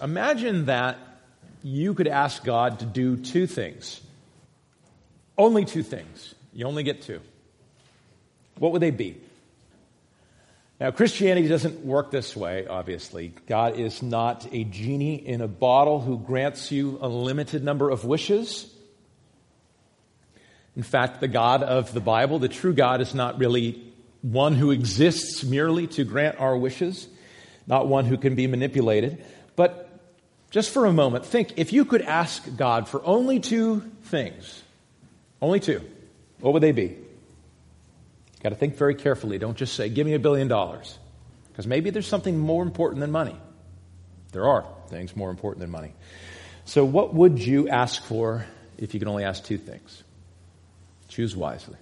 Imagine that you could ask God to do two things. Only two things. You only get two. What would they be? Now, Christianity doesn't work this way, obviously. God is not a genie in a bottle who grants you a limited number of wishes. In fact, the God of the Bible, the true God, is not really one who exists merely to grant our wishes, not one who can be manipulated. But just for a moment, think, if you could ask God for only two things, only two, what would they be? Got to think very carefully. Don't just say, give me $1 billion. Because maybe there's something more important than money. There are things more important than money. So what would you ask for if you can only ask two things? Choose wisely.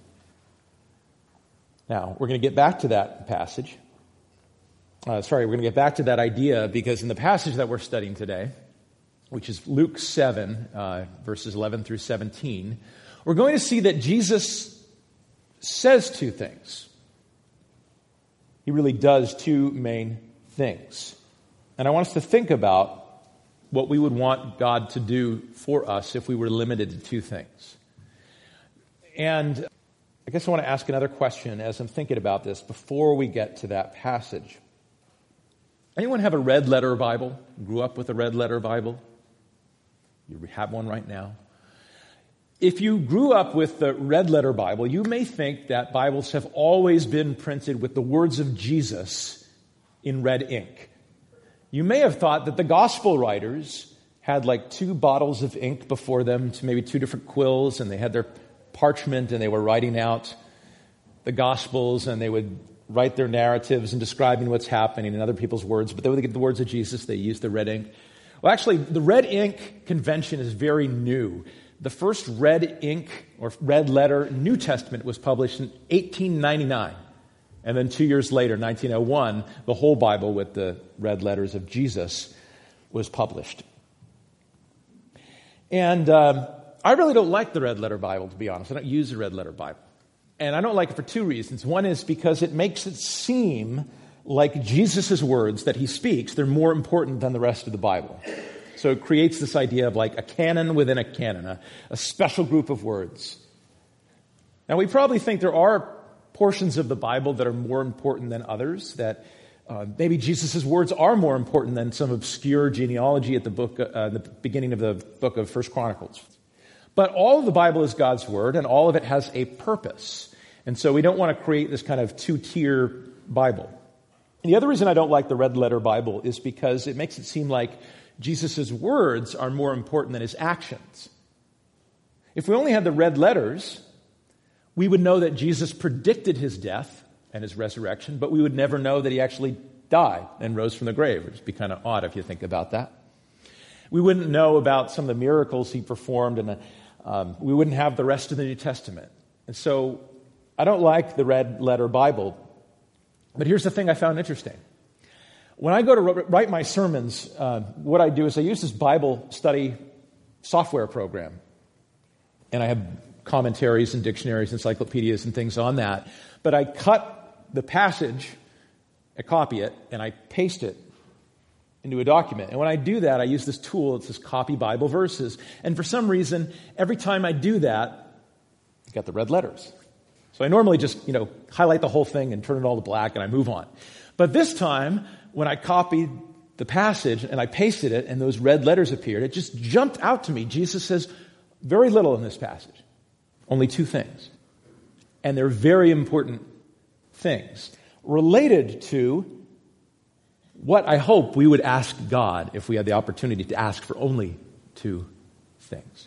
Now, we're going to get back to that passage. We're going to get back to that idea because in the passage that we're studying today, which is Luke 7, verses 11 through 17, we're going to see that Jesus says two things. He really does two main things. And I want us to think about what we would want God to do for us if we were limited to two things. And I guess I want to ask another question as I'm thinking about this before we get to that passage. Anyone have a red letter Bible? Grew up with a red letter Bible? You have one right now? If you grew up with the red letter Bible, you may think that Bibles have always been printed with the words of Jesus in red ink. You may have thought that the gospel writers had like two bottles of ink before them, to maybe two different quills, and they had their parchment and they were writing out the gospels and they would write their narratives and describing what's happening in other people's words, but they would get the words of Jesus, they used the red ink. Well, actually, the red ink convention is very new. The first red ink or red letter New Testament was published in 1899. And then 2 years later, 1901, the whole Bible with the red letters of Jesus was published. And I really don't like the red letter Bible, to be honest. I don't use the red letter Bible. And I don't like it for two reasons. One is because it makes it seem like Jesus' words that he speaks, they're more important than the rest of the Bible. So it creates this idea of like a canon within a canon, a special group of words. Now, we probably think there are portions of the Bible that are more important than others, that maybe Jesus' words are more important than some obscure genealogy at the beginning of the book of 1 Chronicles. But all of the Bible is God's word, and all of it has a purpose. And so we don't want to create this kind of two-tier Bible. And the other reason I don't like the red letter Bible is because it makes it seem like Jesus' words are more important than his actions. If we only had the red letters, we would know that Jesus predicted his death and his resurrection, but we would never know that he actually died and rose from the grave. It would be kind of odd if you think about that. We wouldn't know about some of the miracles he performed, and we wouldn't have the rest of the New Testament. And so I don't like the red letter Bible. But here's the thing I found interesting. When I go to write my sermons, what I do is I use this Bible study software program. And I have commentaries and dictionaries, encyclopedias and things on that. But I cut the passage, I copy it, and I paste it into a document. And when I do that, I use this tool. It's this copy Bible verses. And for some reason, every time I do that, I got the red letters. So I normally just, highlight the whole thing and turn it all to black and I move on. But this time, when I copied the passage and I pasted it and those red letters appeared, it just jumped out to me. Jesus says very little in this passage. Only two things. And they're very important things related to what I hope we would ask God if we had the opportunity to ask for only two things.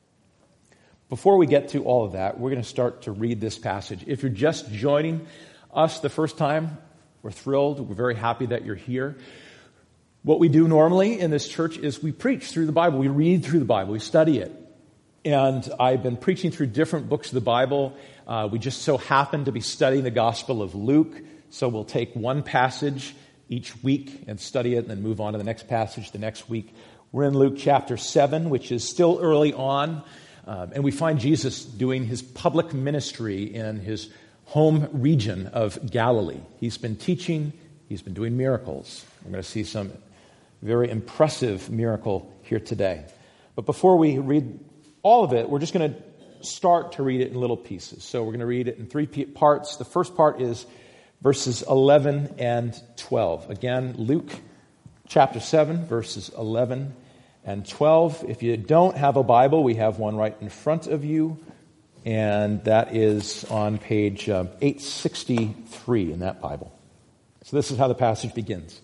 Before we get to all of that, we're going to start to read this passage. If you're just joining us the first time, we're thrilled. We're very happy that you're here. What we do normally in this church is we preach through the Bible. We read through the Bible. We study it. And I've been preaching through different books of the Bible. We just so happen to be studying the Gospel of Luke. So we'll take one passage each week and study it and then move on to the next passage the next week. We're in Luke chapter 7, which is still early on. And we find Jesus doing his public ministry in his home region of Galilee. He's been teaching. He's been doing miracles. We're going to see some Very impressive miracle here today. But before we read all of it, we're just going to start to read it in little pieces. So we're going to read it in three parts. The first part is verses 11 and 12. Again, Luke chapter 7, verses 11 and 12. If you don't have a Bible, we have one right in front of you, and that is on page 863 in that Bible. So this is how the passage begins.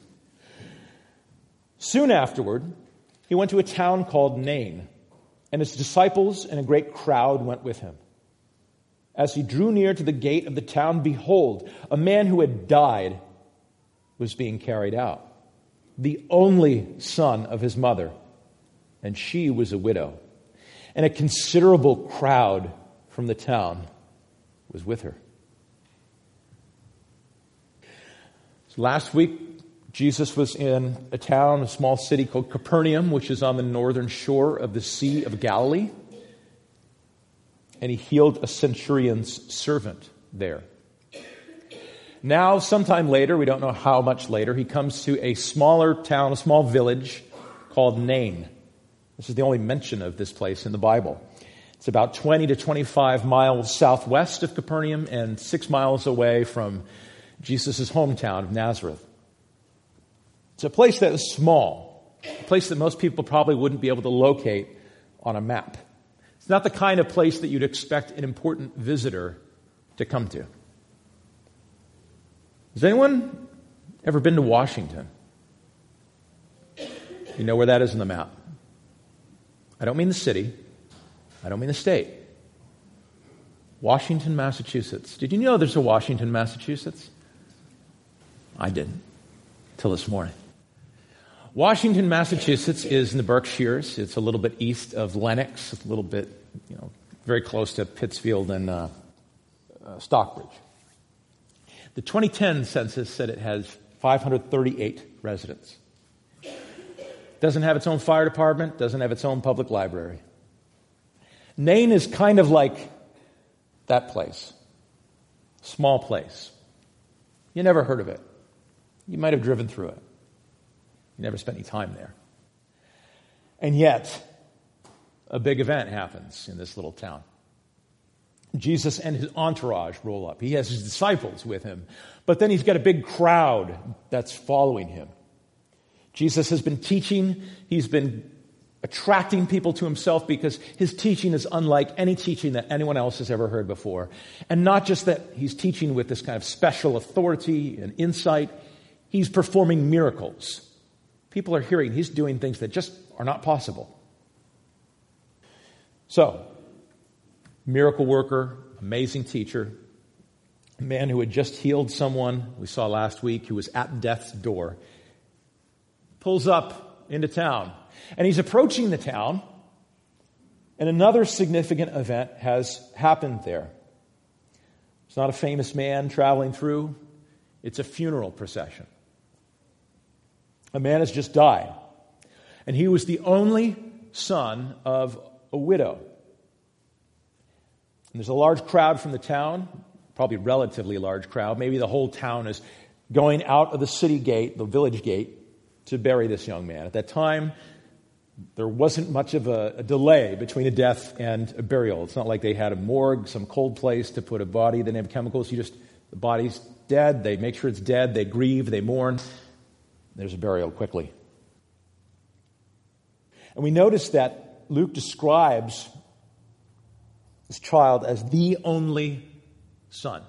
Soon afterward, he went to a town called Nain, and his disciples and a great crowd went with him. As he drew near to the gate of the town, behold, a man who had died was being carried out, the only son of his mother, and she was a widow. And a considerable crowd from the town was with her. So last week, Jesus was in a town, a small city called Capernaum, which is on the northern shore of the Sea of Galilee. And he healed a centurion's servant there. Now, sometime later, we don't know how much later, he comes to a smaller town, a small village called Nain. This is the only mention of this place in the Bible. It's about 20 to 25 miles southwest of Capernaum and 6 miles away from Jesus' hometown of Nazareth. It's a place that is small, a place that most people probably wouldn't be able to locate on a map. It's not the kind of place that you'd expect an important visitor to come to. Has anyone ever been to Washington? You know where that is on the map? I don't mean the city. I don't mean the state. Washington, Massachusetts. Did you know there's a Washington, Massachusetts? I didn't, till this morning. Washington, Massachusetts is in the Berkshires. It's a little bit east of Lenox. It's a little bit, very close to Pittsfield and Stockbridge. The 2010 census said it has 538 residents. Doesn't have its own fire department, doesn't have its own public library. Nain is kind of like that place. Small place. You never heard of it. You might have driven through it. You never spent any time there. And yet, a big event happens in this little town. Jesus and his entourage roll up. He has his disciples with him. But then he's got a big crowd that's following him. Jesus has been teaching. He's been attracting people to himself because his teaching is unlike any teaching that anyone else has ever heard before. And not just that he's teaching with this kind of special authority and insight. He's performing miracles. People are hearing he's doing things that just are not possible. So, miracle worker, amazing teacher, a man who had just healed someone we saw last week who was at death's door, pulls up into town. And he's approaching the town, and another significant event has happened there. It's not a famous man traveling through. It's a funeral procession. A man has just died, and he was the only son of a widow. And there's a large crowd from the town, probably a relatively large crowd. Maybe the whole town is going out of the city gate, the village gate, to bury this young man. At that time, there wasn't much of a delay between a death and a burial. It's not like they had a morgue, some cold place to put a body. They didn't have chemicals. The body's dead. They make sure it's dead. They grieve. They mourn. There's a burial quickly. And we notice that Luke describes this child as the only son.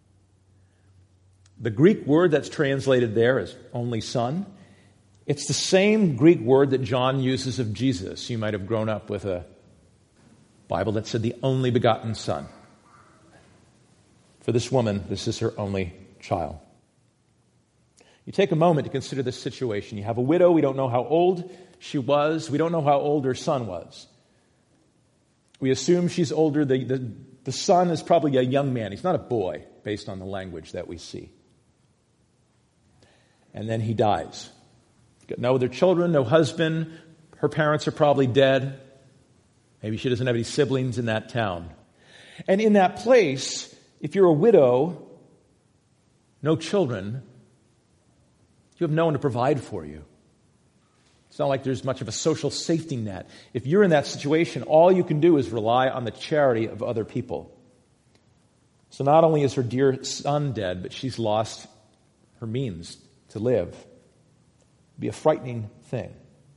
The Greek word that's translated there is only son. It's the same Greek word that John uses of Jesus. You might have grown up with a Bible that said the only begotten son. For this woman, this is her only child. You take a moment to consider this situation. You have a widow. We don't know how old she was. We don't know how old her son was. We assume she's older. The son is probably a young man. He's not a boy, based on the language that we see. And then he dies. Got no other children, no husband. Her parents are probably dead. Maybe she doesn't have any siblings in that town. And in that place, if you're a widow, no children, you have no one to provide for you. It's not like there's much of a social safety net. If you're in that situation, all you can do is rely on the charity of other people. So not only is her dear son dead, but she's lost her means to live. It'd be a frightening thing.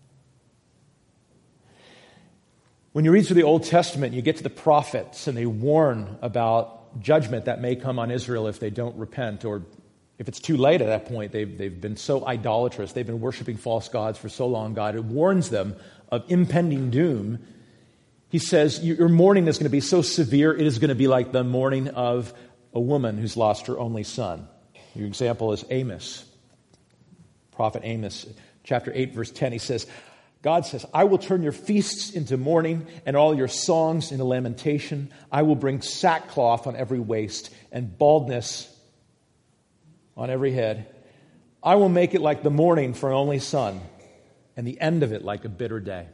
When you read through the Old Testament, you get to the prophets, and they warn about judgment that may come on Israel if they don't repent, or if it's too late at that point. They've been so idolatrous. They've been worshiping false gods for so long. God, it warns them of impending doom. He says, your mourning is going to be so severe, it is going to be like the mourning of a woman who's lost her only son. Your example is Amos. Prophet Amos, chapter 8, verse 10, he says, God says, I will turn your feasts into mourning and all your songs into lamentation. I will bring sackcloth on every waist and baldness on every head. I will make it like the mourning for an only son, and the end of it like a bitter day.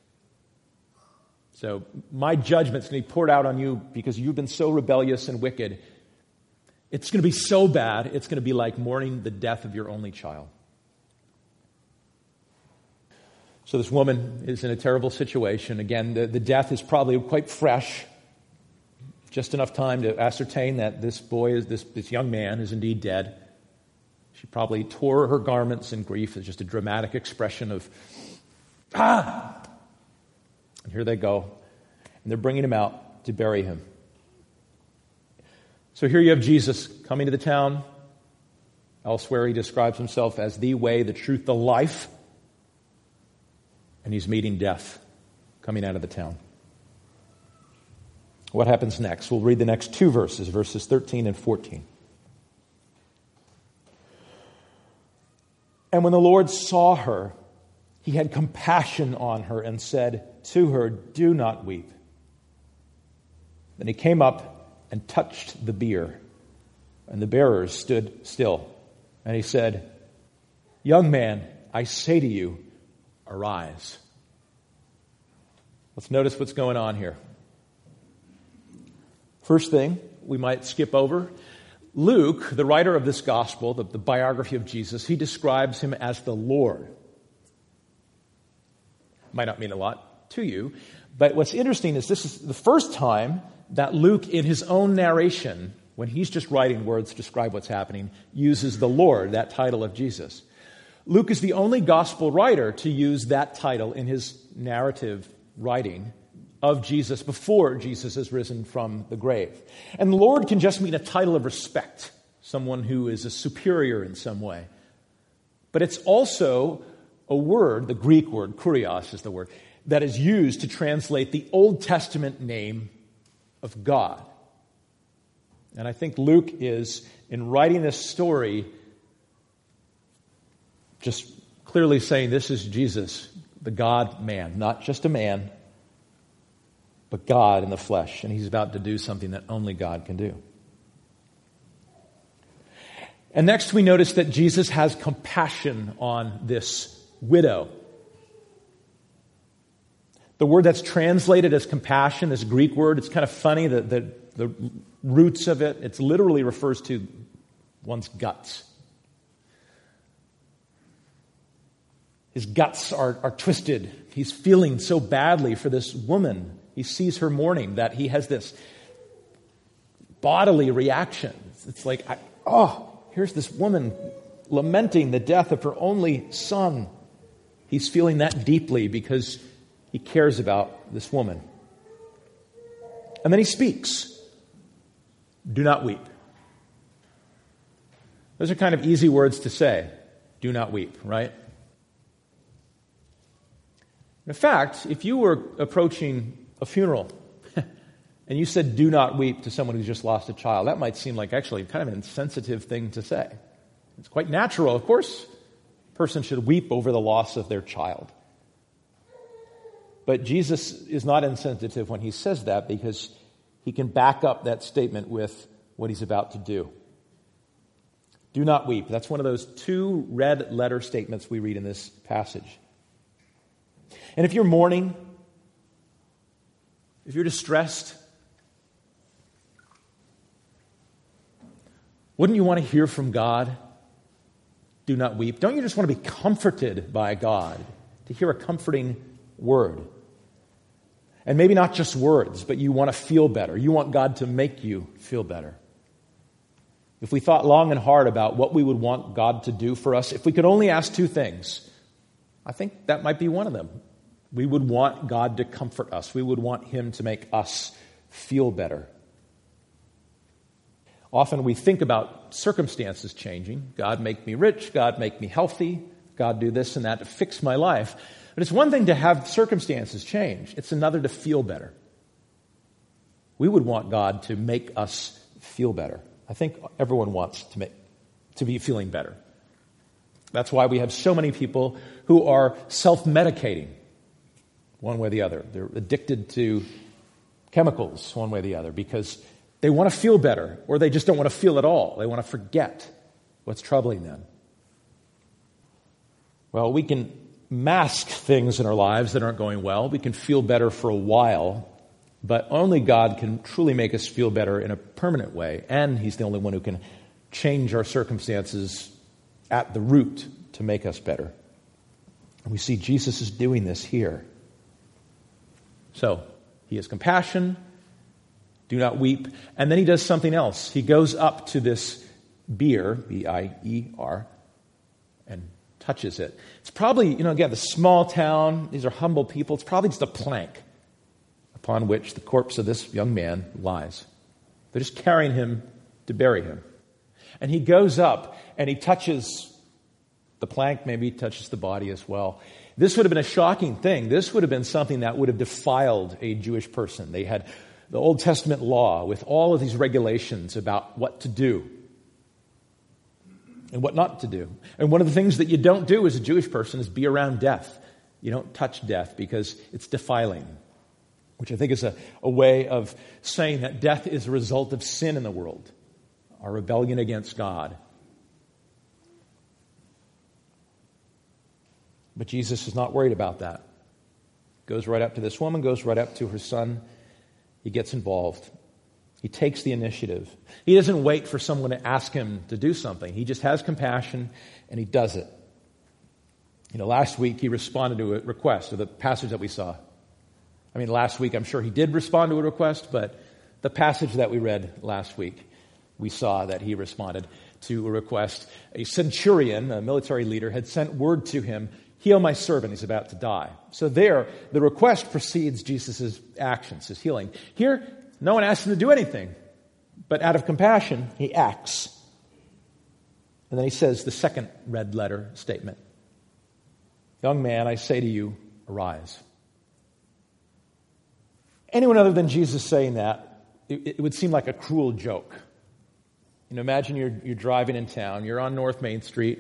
So my judgment's going to be poured out on you because you've been so rebellious and wicked. It's going to be so bad, it's going to be like mourning the death of your only child. So this woman is in a terrible situation. Again, the death is probably quite fresh. Just enough time to ascertain that this young man is indeed dead. She probably tore her garments in grief. It's just a dramatic expression of, ah! And here they go. And they're bringing him out to bury him. So here you have Jesus coming to the town. Elsewhere he describes himself as the way, the truth, the life. And he's meeting death coming out of the town. What happens next? We'll read the next two verses, verses 13 and 14. And when the Lord saw her, he had compassion on her and said to her, do not weep. Then he came up and touched the bier, and the bearers stood still. And he said, young man, I say to you, arise. Let's notice what's going on here. First thing we might skip over, Luke, the writer of this gospel, the biography of Jesus, he describes him as the Lord. Might not mean a lot to you, but what's interesting is this is the first time that Luke, in his own narration, when he's just writing words to describe what's happening, uses the Lord, that title of Jesus. Luke is the only gospel writer to use that title in his narrative writing of Jesus before Jesus has risen from the grave. And Lord can just mean a title of respect, someone who is a superior in some way. But it's also a word, the Greek word, kurios is the word, that is used to translate the Old Testament name of God. And I think Luke is, in writing this story, just clearly saying this is Jesus, the God-man, not just a man, but God in the flesh. And he's about to do something that only God can do. And next we notice that Jesus has compassion on this widow. The word that's translated as compassion, this Greek word, it's kind of funny, the roots of it, it literally refers to one's guts. His guts are twisted. He's feeling so badly for this woman. He sees her mourning that he has this bodily reaction. It's like, here's this woman lamenting the death of her only son. He's feeling that deeply because he cares about this woman. And then he speaks. Do not weep. Those are kind of easy words to say. Do not weep, right? In fact, if you were approaching a funeral and you said, do not weep to someone who's just lost a child, that might seem like actually kind of an insensitive thing to say. It's quite natural. Of course, a person should weep over the loss of their child. But Jesus is not insensitive when he says that because he can back up that statement with what he's about to do. Do not weep. That's one of those two red letter statements we read in this passage. And if you're mourning, if you're distressed, wouldn't you want to hear from God? Do not weep. Don't you just want to be comforted by God? to hear a comforting word. And maybe not just words, but you want to feel better. You want God to make you feel better. If we thought long and hard about what we would want God to do for us, if we could only ask two things, I think that might be one of them. We would want God to comfort us. We would want Him to make us feel better. Often we think about circumstances changing. God, make me rich. God, make me healthy. God, do this and that to fix my life. But it's one thing to have circumstances change. It's another to feel better. We would want God to make us feel better. I think everyone wants to be feeling better. That's why we have so many people who are self-medicating one way or the other. They're addicted to chemicals one way or the other because they want to feel better, or they just don't want to feel at all. They want to forget what's troubling them. Well, we can mask things in our lives that aren't going well. We can feel better for a while, but only God can truly make us feel better in a permanent way, and He's the only one who can change our circumstances at the root to make us better. And we see Jesus is doing this here. So, He has compassion. Do not weep. And then He does something else. He goes up to this bier, B-I-E-R, and touches it. It's probably, again, the small town, these are humble people. It's probably just a plank upon which the corpse of this young man lies. They're just carrying him to bury him. And he goes up and he touches the plank, maybe he touches the body as well. This would have been a shocking thing. This would have been something that would have defiled a Jewish person. They had the Old Testament law with all of these regulations about what to do and what not to do. And one of the things that you don't do as a Jewish person is be around death. You don't touch death because it's defiling, which I think is a way of saying that death is a result of sin in the world, our rebellion against God. But Jesus is not worried about that. Goes right up to this woman, goes right up to her son. He gets involved. He takes the initiative. He doesn't wait for someone to ask him to do something. He just has compassion and he does it. Last week he responded to a request, or the passage that we saw. Last week I'm sure he did respond to a request, but the passage that we read last week, we saw that he responded to a request. A centurion, a military leader, had sent word to him, heal my servant, he's about to die. So there, the request precedes Jesus' actions, his healing. Here, no one asked him to do anything, but out of compassion, he acts. And then he says the second red letter statement. Young man, I say to you, arise. Anyone other than Jesus saying that, it would seem like a cruel joke. Imagine you're driving in town, you're on North Main Street,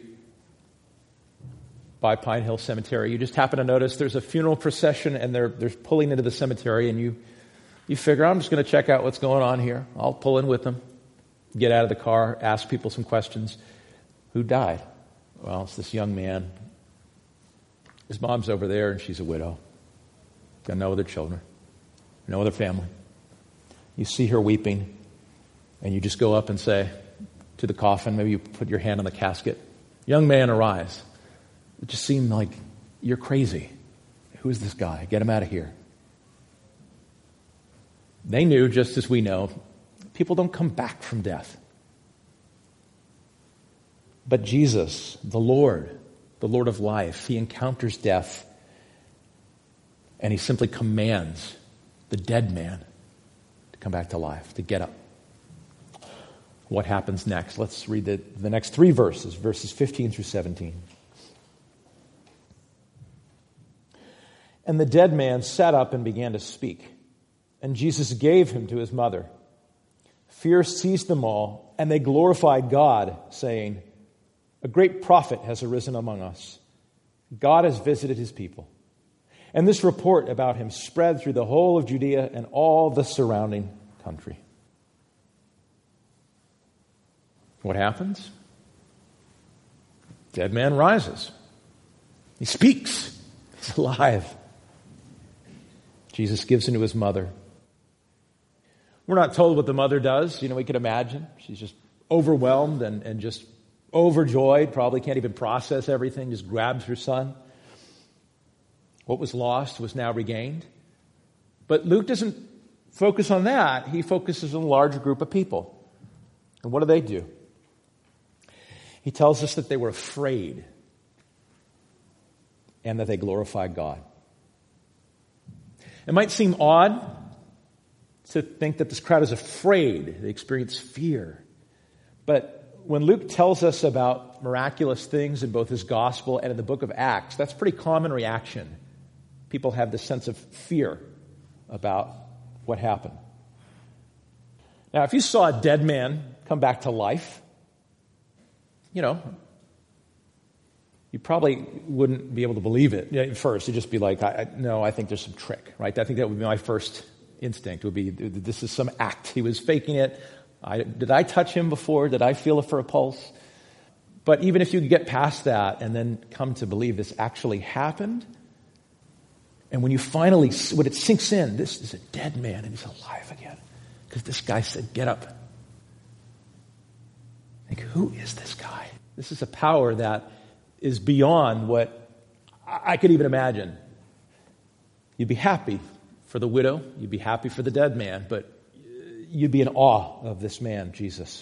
by Pine Hill Cemetery. You just happen to notice there's a funeral procession and they're pulling into the cemetery, and you figure, I'm just going to check out what's going on here. I'll pull in with them, get out of the car, ask people some questions. Who died? Well, it's this young man. His mom's over there and she's a widow. Got no other children, no other family. You see her weeping and you just go up and say to the coffin, maybe you put your hand on the casket, young man, arise. It just seemed like, you're crazy. Who is this guy? Get him out of here. They knew, just as we know, people don't come back from death. But Jesus, the Lord of life, He encounters death and He simply commands the dead man to come back to life, to get up. What happens next? Let's read the next three verses 15 through 17. And the dead man sat up and began to speak. And Jesus gave him to his mother. Fear seized them all, and they glorified God, saying, a great prophet has arisen among us. God has visited His people. And this report about Him spread through the whole of Judea and all the surrounding country. What happens? Dead man rises. He speaks. He's alive. Jesus gives him to his mother. We're not told what the mother does. We can imagine. She's just overwhelmed and just overjoyed, probably can't even process everything, just grabs her son. What was lost was now regained. But Luke doesn't focus on that. He focuses on a larger group of people. And what do? He tells us that they were afraid and that they glorified God. It might seem odd to think that this crowd is afraid. They experience fear. But when Luke tells us about miraculous things in both his gospel and in the book of Acts, that's a pretty common reaction. People have this sense of fear about what happened. Now, if you saw a dead man come back to life, you probably wouldn't be able to believe it at first. You'd just be like, no, I think there's some trick, right? I think that would be my first instinct, would be, this is some act. He was faking it. Did I touch him before? Did I feel it for a pulse? But even if you get past that and then come to believe this actually happened, and when it sinks in, this is a dead man and he's alive again. Because this guy said, get up. Like, who is this guy? This is a power that is beyond what I could even imagine. You'd be happy for the widow. You'd be happy for the dead man. But you'd be in awe of this man, Jesus.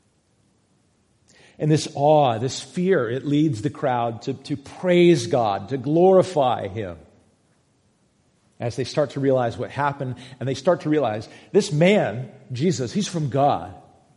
And this awe, this fear, it leads the crowd to praise God, to glorify Him. As they start to realize what happened, and they start to realize this man, Jesus, he's from God.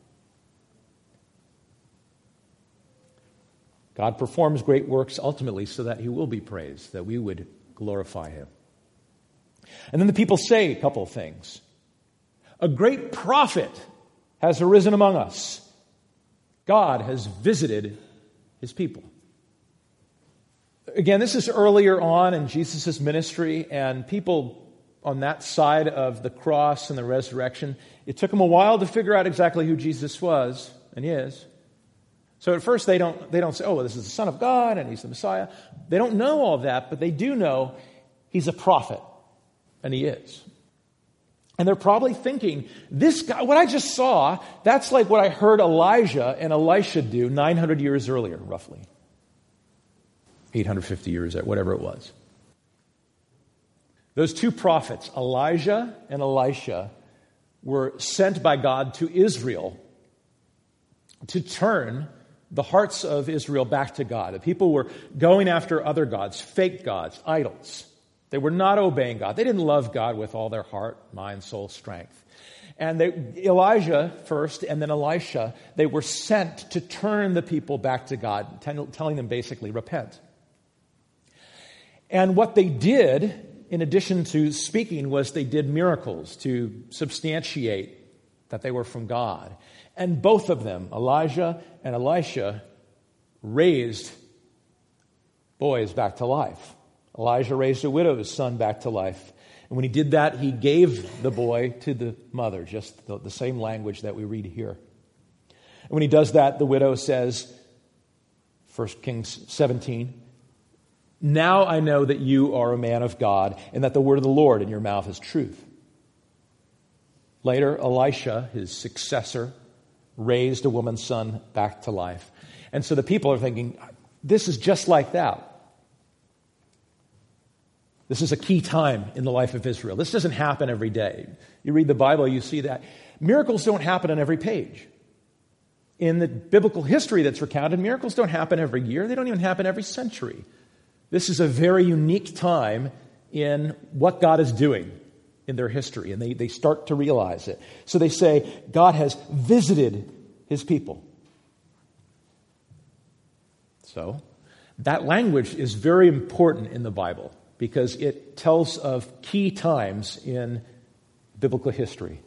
God performs great works ultimately so that He will be praised, that we would glorify Him. And then the people say a couple of things. A great prophet has arisen among us. God has visited His people. Again, this is earlier on in Jesus' ministry, and people on that side of the cross and the resurrection, it took them a while to figure out exactly who Jesus was and is. So at first they don't say, oh, this is the Son of God and He's the Messiah. They don't know all that, but they do know He's a prophet, and He is. And they're probably thinking, this guy, what I just saw, that's like what I heard Elijah and Elisha do 900 years earlier, roughly. 850 years, whatever it was. Those two prophets, Elijah and Elisha, were sent by God to Israel to turn the hearts of Israel back to God. The people were going after other gods, fake gods, idols. They were not obeying God. They didn't love God with all their heart, mind, soul, strength. And Elijah first and then Elisha, they were sent to turn the people back to God, telling them basically, repent. And what they did, in addition to speaking, was they did miracles to substantiate that they were from God. And both of them, Elijah and Elisha, raised boys back to life. Elijah raised a widow's son back to life. And when he did that, he gave the boy to the mother, just the same language that we read here. And when he does that, the widow says, 1 Kings 17, now I know that you are a man of God and that the word of the Lord in your mouth is truth. Later, Elisha, his successor, raised a woman's son back to life. And so the people are thinking, this is just like that. This is a key time in the life of Israel. This doesn't happen every day. You read the Bible, you see that. Miracles don't happen on every page. In the biblical history that's recounted, miracles don't happen every year. They don't even happen every century. This is a very unique time in what God is doing in their history, and they start to realize it. So they say, God has visited His people. So that language is very important in the Bible because it tells of key times in biblical history.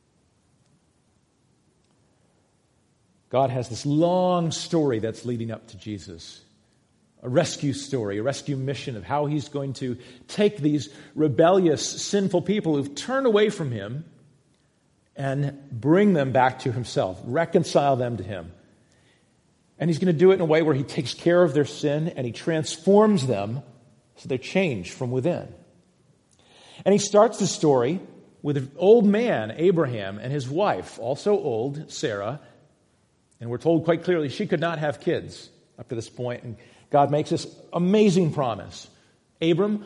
God has this long story that's leading up to Jesus. A rescue story, a rescue mission of how He's going to take these rebellious, sinful people who've turned away from Him and bring them back to Himself, reconcile them to Him. And He's going to do it in a way where He takes care of their sin and He transforms them so they're changed from within. And He starts the story with an old man, Abraham, and his wife, also old, Sarah. And we're told quite clearly she could not have kids up to this point. And God makes this amazing promise. Abram,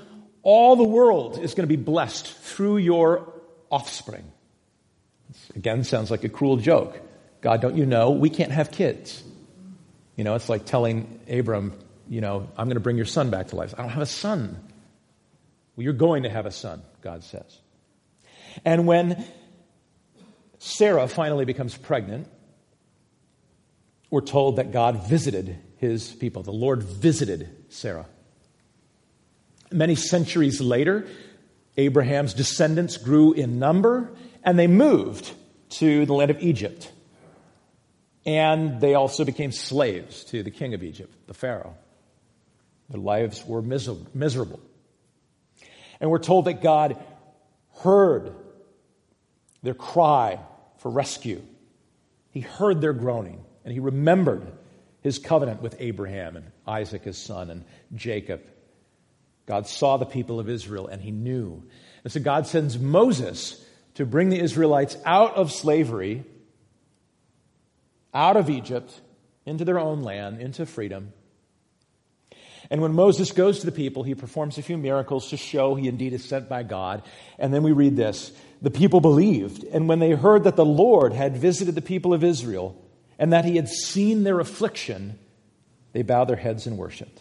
All the world is going to be blessed through your offspring. This, again, sounds like a cruel joke. God, don't you know we can't have kids? It's like telling Abram, I'm going to bring your son back to life. I don't have a son. Well, you're going to have a son, God says. And when Sarah finally becomes pregnant, we're told that God visited his people. The Lord visited Sarah. Many centuries later, Abraham's descendants grew in number, and they moved to the land of Egypt. And they also became slaves to the king of Egypt, the Pharaoh. Their lives were miserable. And we're told that God heard their cry for rescue. He heard their groaning, and he remembered his covenant with Abraham and Isaac, his son, and Jacob. God saw the people of Israel, and he knew. And so God sends Moses to bring the Israelites out of slavery, out of Egypt, into their own land, into freedom. And when Moses goes to the people, he performs a few miracles to show he indeed is sent by God. And then we read this: the people believed, and when they heard that the Lord had visited the people of Israel, and that he had seen their affliction, they bowed their heads and worshipped.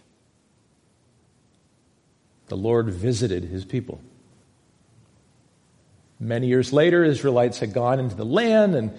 The Lord visited his people. Many years later, Israelites had gone into the land, and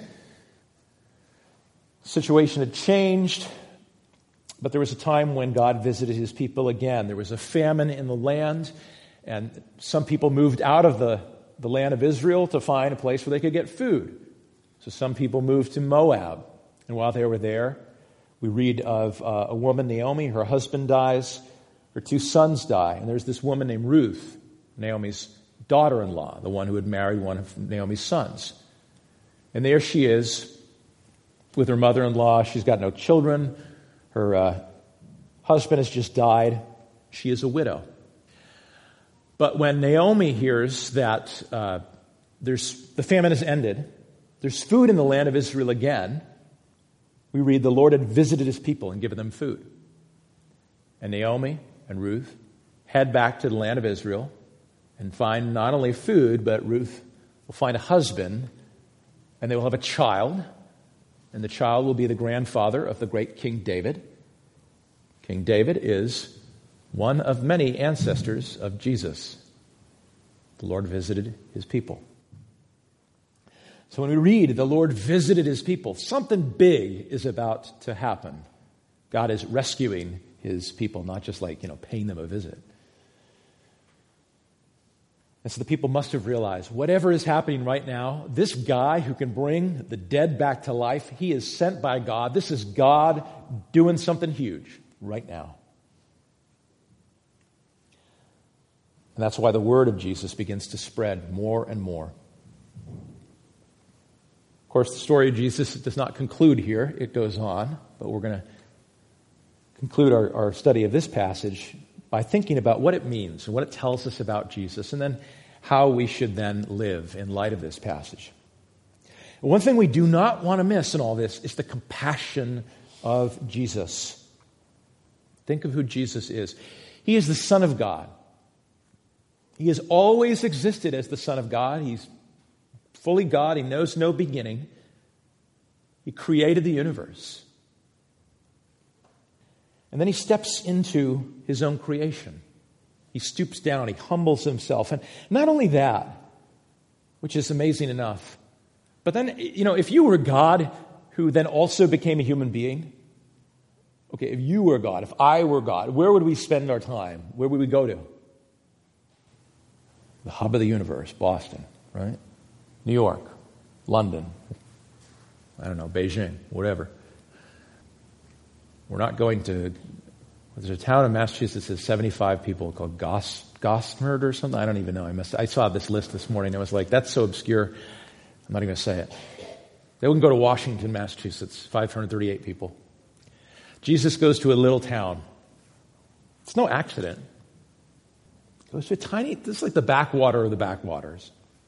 the situation had changed. But there was a time when God visited his people again. There was a famine in the land, and some people moved out of the land of Israel to find a place where they could get food. So some people moved to Moab. And while they were there, we read of a woman, Naomi. Her husband dies. Her 2 sons die. And there's this woman named Ruth, Naomi's daughter-in-law, the one who had married one of Naomi's sons. And there she is with her mother-in-law. She's got no children. Her husband has just died. She is a widow. But when Naomi hears that the famine has ended, there's food in the land of Israel again, we read the Lord had visited his people and given them food. And Naomi and Ruth head back to the land of Israel and find not only food, but Ruth will find a husband, and they will have a child. And the child will be the grandfather of the great King David. King David is one of many ancestors of Jesus. The Lord visited his people. So when we read the Lord visited his people, something big is about to happen. God is rescuing his people, not just paying them a visit. And so the people must have realized, whatever is happening right now, this guy who can bring the dead back to life, he is sent by God. This is God doing something huge right now. And that's why the word of Jesus begins to spread more and more. Of course, the story of Jesus does not conclude here. It goes on, but we're going to conclude our study of this passage by thinking about what it means and what it tells us about Jesus, and then how we should then live in light of this passage. One thing we do not want to miss in all this is the compassion of Jesus. Think of who Jesus is. He is the Son of God. He has always existed as the Son of God. He's fully God. He knows no beginning. He created the universe. And then he steps into his own creation. He stoops down, he humbles himself. And not only that, which is amazing enough, but then, if you were God who then also became a human being, okay, if you were God, if I were God, where would we spend our time? Where would we go to? The hub of the universe, Boston, right? New York, London, I don't know, Beijing, whatever. We're not going to... There's a town in Massachusetts that has 75 people called Gosford or something. I don't even know. I saw this list this morning. I was like, that's so obscure. I'm not even going to say it. They wouldn't go to Washington, Massachusetts. 538 people. Jesus goes to a little town. It's no accident. He goes to a tiny... This is like the backwater of the backwaters.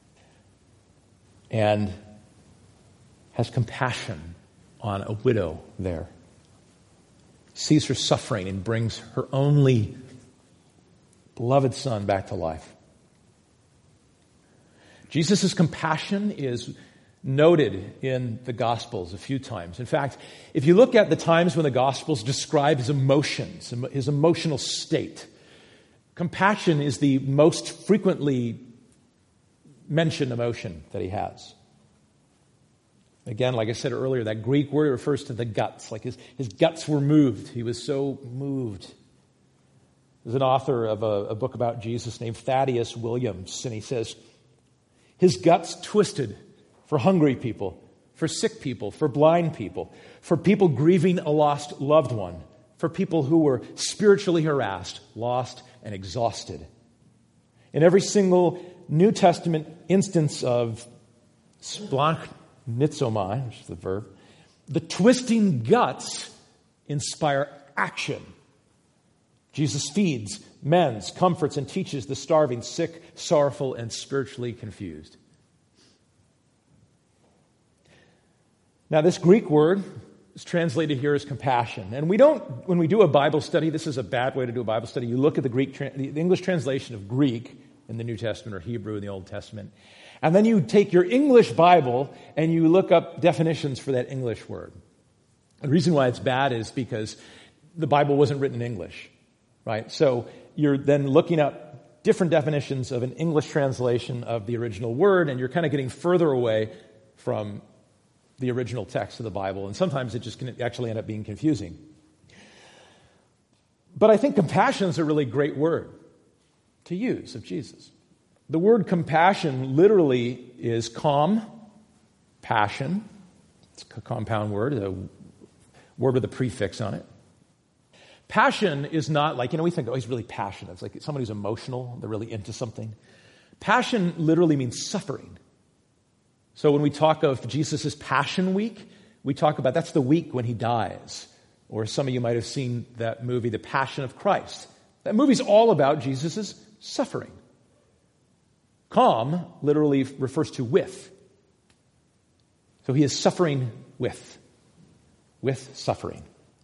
And has compassion on a widow there. Sees her suffering and brings her only beloved Son back to life. Jesus' compassion is noted in the Gospels a few times. In fact, if you look at the times when the Gospels describe his emotions, his emotional state, compassion is the most frequently mentioned emotion that he has. Again, like I said earlier, that Greek word refers to the guts. Like his guts were moved. He was so moved. There's an author of a book about Jesus named Thaddeus Williams, and he says, his guts twisted for hungry people, for sick people, for blind people, for people grieving a lost loved one, for people who were spiritually harassed, lost, and exhausted. In every single New Testament instance of splanchnizomai, which is the verb, the twisting guts inspire action. Jesus feeds, mends, comforts, and teaches the starving, sick, sorrowful, and spiritually confused. Now, this Greek word is translated here as compassion. And when we do a Bible study, this is a bad way to do a Bible study. You look at the English translation of Greek in the New Testament or Hebrew in the Old Testament. And then you take your English Bible and you look up definitions for that English word. The reason why it's bad is because the Bible wasn't written in English, right? So you're then looking up different definitions of an English translation of the original word, and you're kind of getting further away from the original text of the Bible, and sometimes it just can actually end up being confusing. But I think compassion is a really great word to use of Jesus. The word compassion literally is passion. It's a compound word, a word with a prefix on it. Passion is not like, we think, he's really passionate. It's like somebody who's emotional, they're really into something. Passion literally means suffering. So when we talk of Jesus' Passion Week, we talk about that's the week when he dies. Or some of you might have seen that movie, The Passion of Christ. That movie's all about Jesus' suffering. Literally refers to with. So he is suffering with suffering.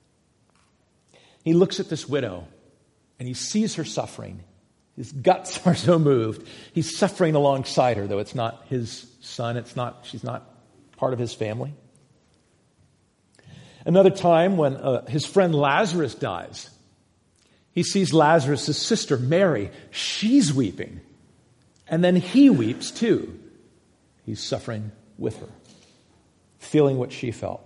He looks at this widow and he sees her suffering. His guts are so moved. He's suffering alongside her, though it's not his son. She's not part of his family. Another time when his friend Lazarus dies, he sees Lazarus' sister, Mary. She's weeping. And then he weeps too. He's suffering with her, feeling what she felt.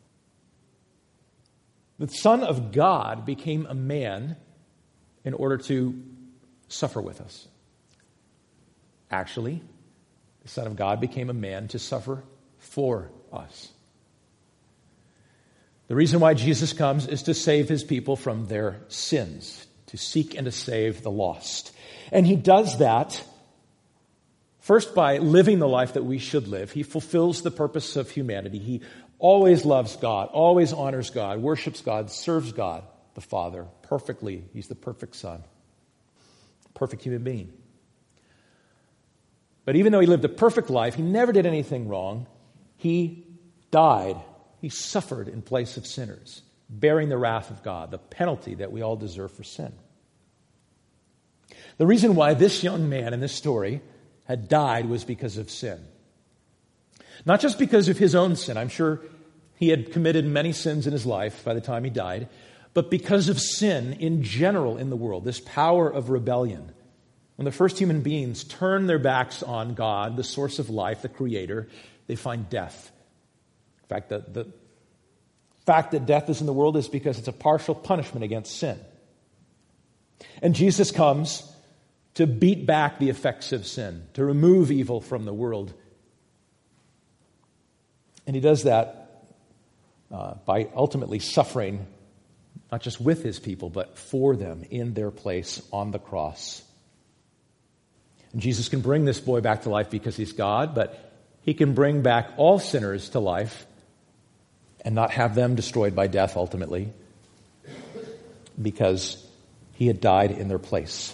The Son of God became a man in order to suffer with us. Actually, the Son of God became a man to suffer for us. The reason why Jesus comes is to save his people from their sins, to seek and to save the lost. And he does that first by living the life that we should live. He fulfills the purpose of humanity. He always loves God, always honors God, worships God, serves God, the Father, perfectly. He's the perfect Son, perfect human being. But even though he lived a perfect life, he never did anything wrong. He died. He suffered in place of sinners, bearing the wrath of God, the penalty that we all deserve for sin. The reason why this young man in this story had died was because of sin. Not just because of his own sin. I'm sure he had committed many sins in his life by the time he died, but because of sin in general in the world, this power of rebellion. When the first human beings turn their backs on God, the source of life, the Creator, they find death. In fact, the fact that death is in the world is because it's a partial punishment against sin. And Jesus comes to beat back the effects of sin, to remove evil from the world. And he does that by ultimately suffering, not just with his people, but for them in their place on the cross. And Jesus can bring this boy back to life because he's God, but he can bring back all sinners to life and not have them destroyed by death ultimately because he had died in their place.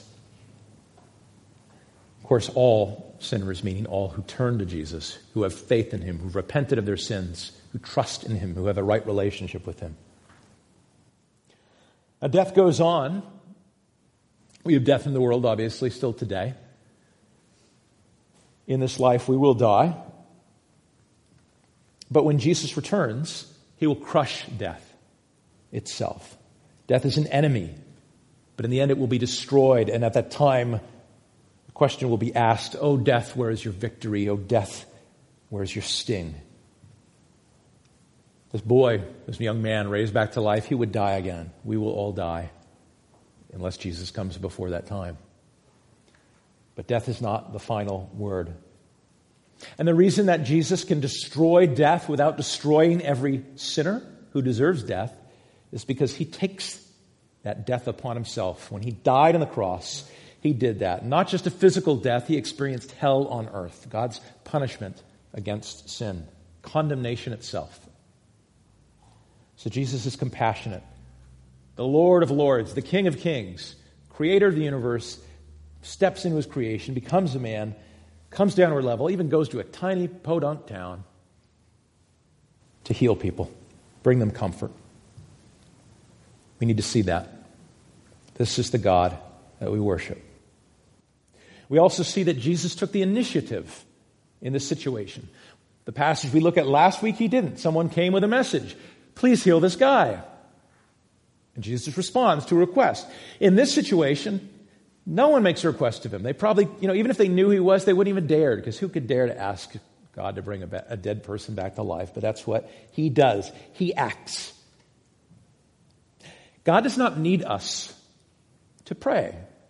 Of course, all sinners, meaning all who turn to Jesus, who have faith in him, who've repented of their sins, who trust in him, who have a right relationship with him. Now, death goes on We have death in the world, obviously, still today. In this life, we will die. But when Jesus returns, he will crush death itself. Death is an enemy, but in the end it will be destroyed. And at that time, the question will be asked, "O death, where is your victory? O death, where is your sting?" This boy, this young man raised back to life, he would die again. We will all die unless Jesus comes before that time. But death is not the final word. And the reason that Jesus can destroy death without destroying every sinner who deserves death is because he takes that death upon himself. When he died on the cross, he did that. Not just a physical death, he experienced hell on earth, God's punishment against sin, condemnation itself. So Jesus is compassionate. The Lord of Lords, the King of Kings, creator of the universe, steps into his creation, becomes a man, comes down to our level, even goes to a tiny podunk town to heal people, bring them comfort. We need to see that. This is the God that we worship. We also see that Jesus took the initiative in this situation. The passage we looked at last week, he didn't. Someone came with a message. Please heal this guy. And Jesus responds to a request. In this situation, no one makes a request of him. They probably, even if they knew he was, they wouldn't even dare, because who could dare to ask God to bring a dead person back to life? But that's what he does. He acts. God does not need us to pray,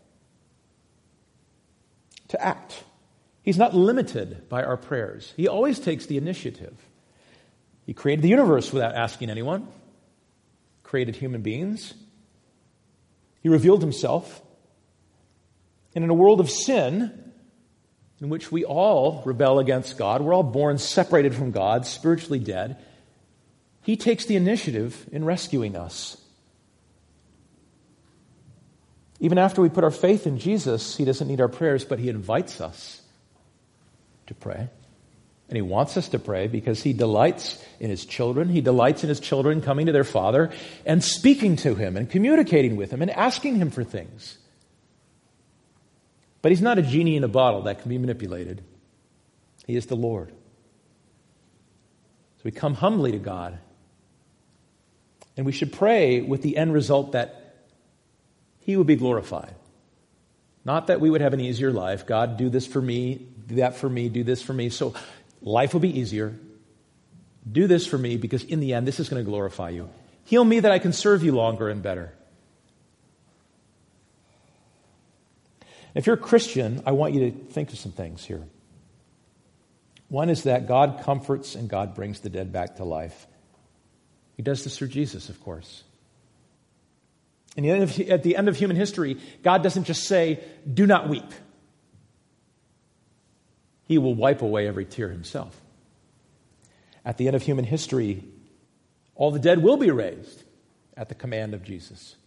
to act. He's not limited by our prayers. He always takes the initiative. He created the universe without asking anyone, created human beings. He revealed himself. And in a world of sin, in which we all rebel against God, we're all born separated from God, spiritually dead, he takes the initiative in rescuing us. Even after we put our faith in Jesus, he doesn't need our prayers, but he invites us to pray. And he wants us to pray because he delights in his children. He delights in his children coming to their Father and speaking to him and communicating with him and asking him for things. But he's not a genie in a bottle that can be manipulated. He is the Lord. So we come humbly to God. And we should pray with the end result that he would be glorified. Not that we would have an easier life. God, do this for me, do that for me, do this for me. So life will be easier. Do this for me because in the end, this is going to glorify you. Heal me that I can serve you longer and better. If you're a Christian, I want you to think of some things here. One is that God comforts and God brings the dead back to life. He does this through Jesus, of course. And at the end of human history, God doesn't just say, "Do not weep." He will wipe away every tear himself. At the end of human history, all the dead will be raised at the command of Jesus.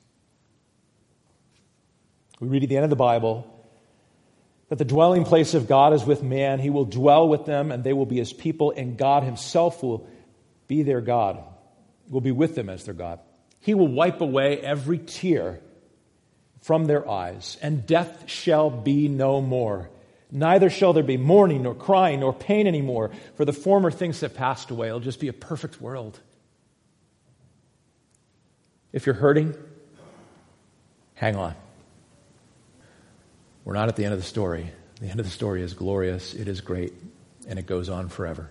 We read at the end of the Bible that the dwelling place of God is with man. He will dwell with them and they will be his people, and God himself will be their God, will be with them as their God. He will wipe away every tear from their eyes, and death shall be no more. Neither shall there be mourning, nor crying, nor pain anymore, for the former things have passed away. It'll just be a perfect world. If you're hurting, hang on. We're not at the end of the story. The end of the story is glorious, it is great, and it goes on forever.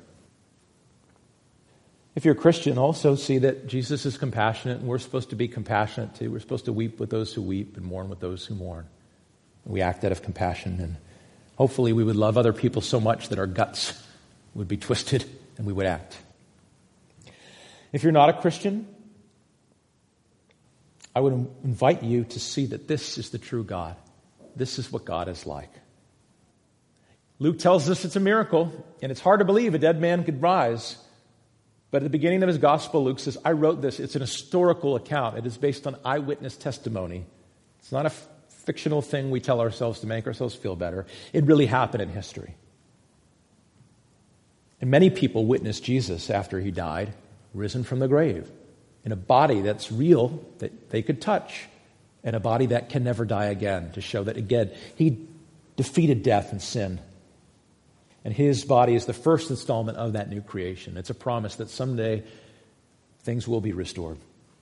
If you're a Christian, also see that Jesus is compassionate, and we're supposed to be compassionate too. We're supposed to weep with those who weep and mourn with those who mourn. We act out of compassion, and hopefully we would love other people so much that our guts would be twisted and we would act. If you're not a Christian, I would invite you to see that this is the true God. This is what God is like. Luke tells us it's a miracle, and it's hard to believe a dead man could rise. But at the beginning of his gospel, Luke says, I wrote this. It's an historical account. It is based on eyewitness testimony. It's not a fictional thing we tell ourselves to make ourselves feel better. It really happened in history. And many people witnessed Jesus after he died, risen from the grave, in a body that's real, that they could touch, and a body that can never die again, to show that, again, he defeated death and sin. And his body is the first installment of that new creation. It's a promise that someday things will be restored.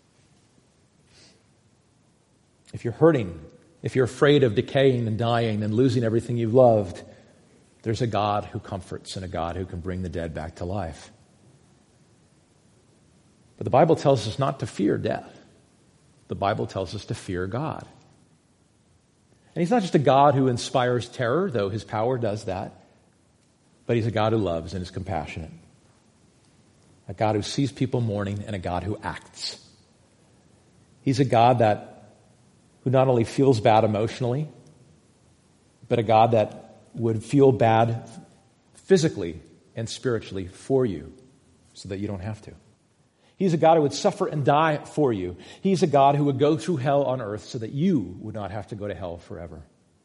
If you're hurting, if you're afraid of decaying and dying and losing everything you've loved, there's a God who comforts and a God who can bring the dead back to life. But the Bible tells us not to fear death. The Bible tells us to fear God. And he's not just a God who inspires terror, though his power does that, but he's a God who loves and is compassionate. A God who sees people mourning and a God who acts. He's a God who not only feels bad emotionally, but a God that would feel bad physically and spiritually for you so that you don't have to. He's a God who would suffer and die for you. He's a God who would go through hell on earth so that you would not have to go to hell forever.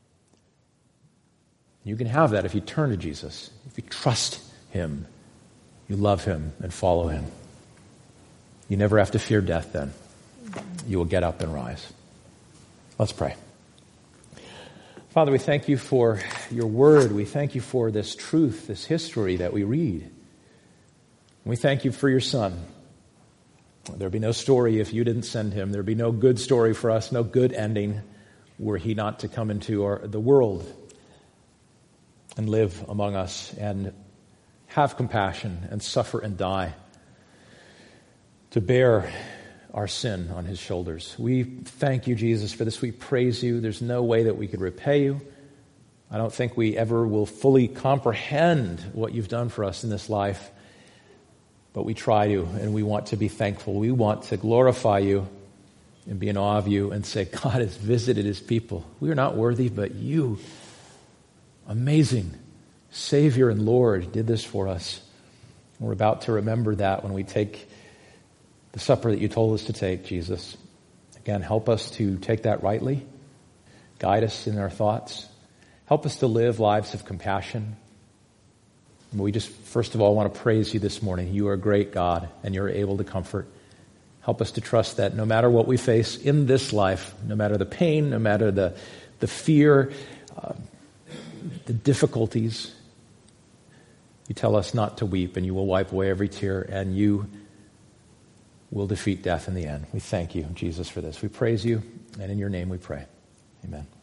You can have that if you turn to Jesus, if you trust him, you love him and follow him. You never have to fear death then. You will get up and rise. Let's pray. Father, we thank you for your word. We thank you for this truth, this history that we read. We thank you for your Son. There'd be no story if you didn't send him. There'd be no good story for us, no good ending were he not to come into the world and live among us and have compassion and suffer and die to bear our sin on his shoulders. We thank you, Jesus, for this. We praise you. There's no way that we could repay you. I don't think we ever will fully comprehend what you've done for us in this life, but we try to, and we want to be thankful. We want to glorify you and be in awe of you and say, God has visited his people. We are not worthy, but you, amazing Savior and Lord, did this for us. And we're about to remember that when we take the supper that you told us to take, Jesus. Again, help us to take that rightly. Guide us in our thoughts. Help us to live lives of compassion. And we just, first of all, want to praise you this morning. You are a great God, and you're able to comfort. Help us to trust that no matter what we face in this life, no matter the pain, no matter the fear, the difficulties, you tell us not to weep, and you will wipe away every tear, and you will defeat death in the end. We thank you, Jesus, for this. We praise you, and in your name we pray. Amen.